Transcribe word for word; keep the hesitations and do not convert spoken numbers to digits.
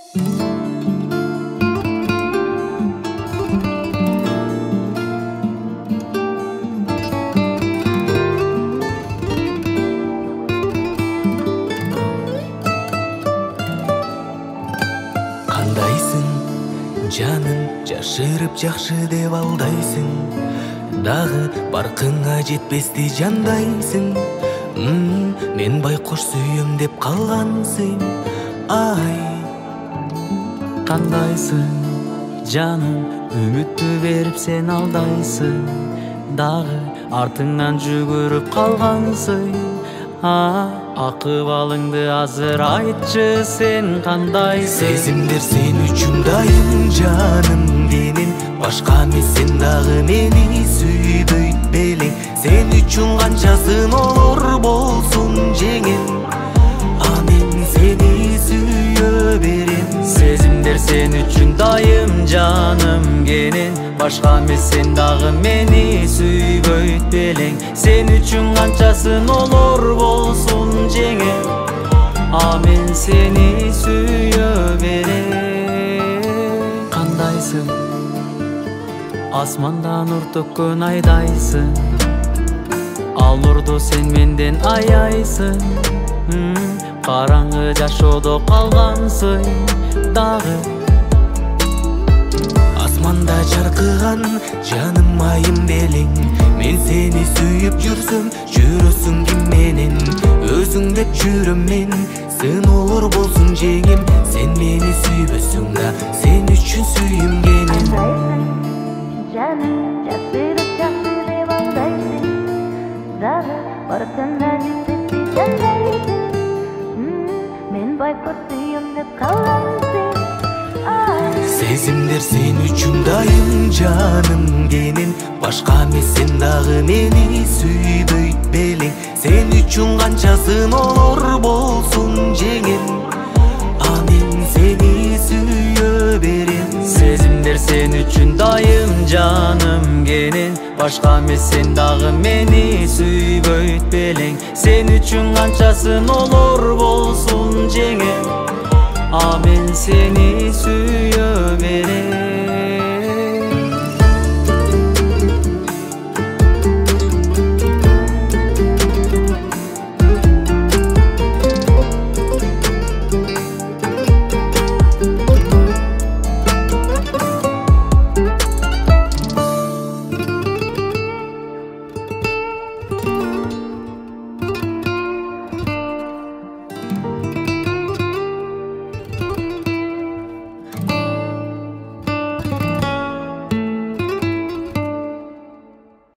Жанын жашырып жакшы деп алдайсың, дагы баркыңа жетпести жандайсың. Мен байкош сүйөм деп калгансың. Ай, кандайсың жаным, үмүттү берип сен алдайсың, дагы артыңан жүгүрүп калгансың. Акыбалыңды азыр айтчы, сен кандайсың? Сезимдер сен үчүн дайым жаным менин, башка эмес сен дагы мени сүйбөйт белең. Сен үчүн канчасын олор болсун жеңем, а мен сени сүйө берем. Сезимдер сен үчүн дайым жаным кенен, башка эмес сен дагы мени сүйбөйт белең. Сен үчүн канчасын олор болсун жеңем, а мен сени сүйө берем. Кандайсың? Асмандан нур төккөн айдайсың, ал нурду сен менден аяйсың. Караңгы жашоодо калгансың дагы. Асманда жаркыган жаным айым белең, мен сени сүйүп жүрсөм жүрөсүң ким менен? Өзүң деп жүрөм мен, сыноолор болсун жеңем. Сен мени сүйбөсүң да сен үчүн сүйүнгеним. Жаным жашырып жакшы деп алдайсың, дагы баркыңа жетпести жандайсың. Мен байкош сүйөм деп калгансың. Сезимдер сен үчүн дайым жаным кенен, башка эмес сен дагы мени сүйбөйт белең. Сен үчүн канчасын олор болсун жеңем, а мен сени сүйө берем. Сезимдер сен үчүн дайым жаным кенен, башка эмес сен дагы мени сүйбөйт белең. Сен үчүн канчасын олор болсун жеңем, а мен сени